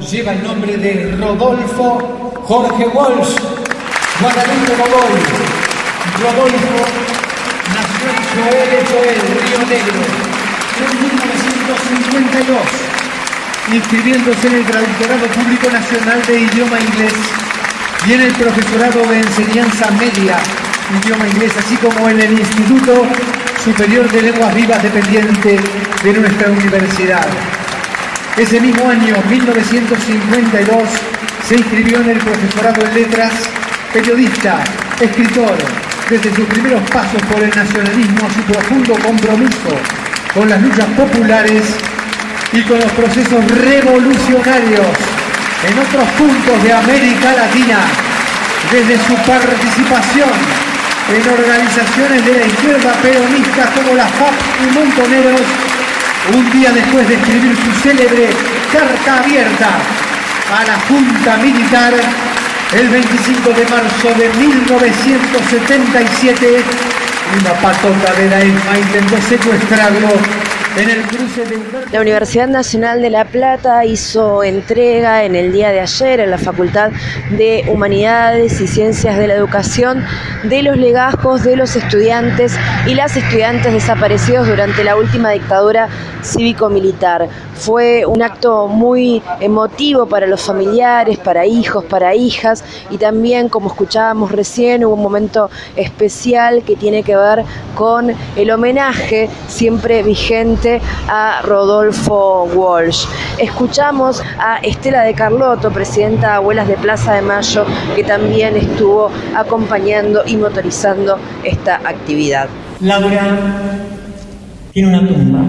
lleva el nombre de Rodolfo Jorge Walsh Guadalupe Godoy. Rodolfo nació en Joel, Río Negro, en 1952, inscribiéndose en el Traductorado Público Nacional de Idioma Inglés y en el Profesorado de Enseñanza Media, Idioma Inglés, así como en el Instituto Superior de Lenguas Vivas dependiente de nuestra universidad. Ese mismo año, 1952, se inscribió en el Profesorado en Letras, periodista, escritor, desde sus primeros pasos por el nacionalismo a su profundo compromiso con las luchas populares y con los procesos revolucionarios en otros puntos de América Latina, desde su participación en organizaciones de la izquierda peronista como la FAP y Montoneros, un día después de escribir su célebre Carta Abierta a la Junta Militar, el 25 de marzo de 1977, una patota de la ESMA intentó secuestrarlo en el cruce de Humberto. La Universidad Nacional de La Plata hizo entrega en el día de ayer en la Facultad de Humanidades y Ciencias de la Educación de los legajos de los estudiantes y las estudiantes desaparecidos durante la última dictadura cívico-militar. Fue un acto muy emotivo para los familiares, para hijos, para hijas, y también, como escuchábamos recién, hubo un momento especial que tiene que ver con el homenaje siempre vigente a Rodolfo Walsh. Escuchamos a Estela de Carlotto, presidenta de Abuelas de Plaza de Mayo, que también estuvo acompañando y motorizando esta actividad. Laura tiene una tumba,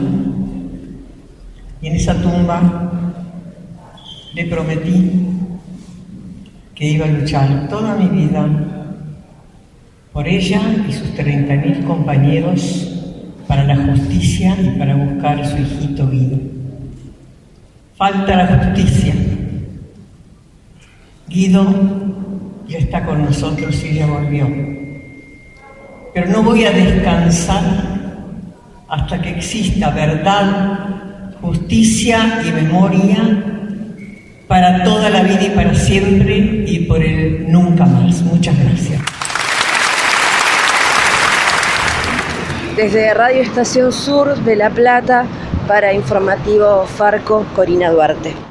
y en esa tumba le prometí que iba a luchar toda mi vida por ella y sus 30.000 compañeros para la justicia y para buscar a su hijito Guido. Falta la justicia. Guido ya está con nosotros y ya volvió. Pero no voy a descansar hasta que exista verdad, justicia y memoria para toda la vida y para siempre y por el nunca más. Muchas gracias. Desde Radio Estación Sur de La Plata, para Informativo Farco, Corina Duarte.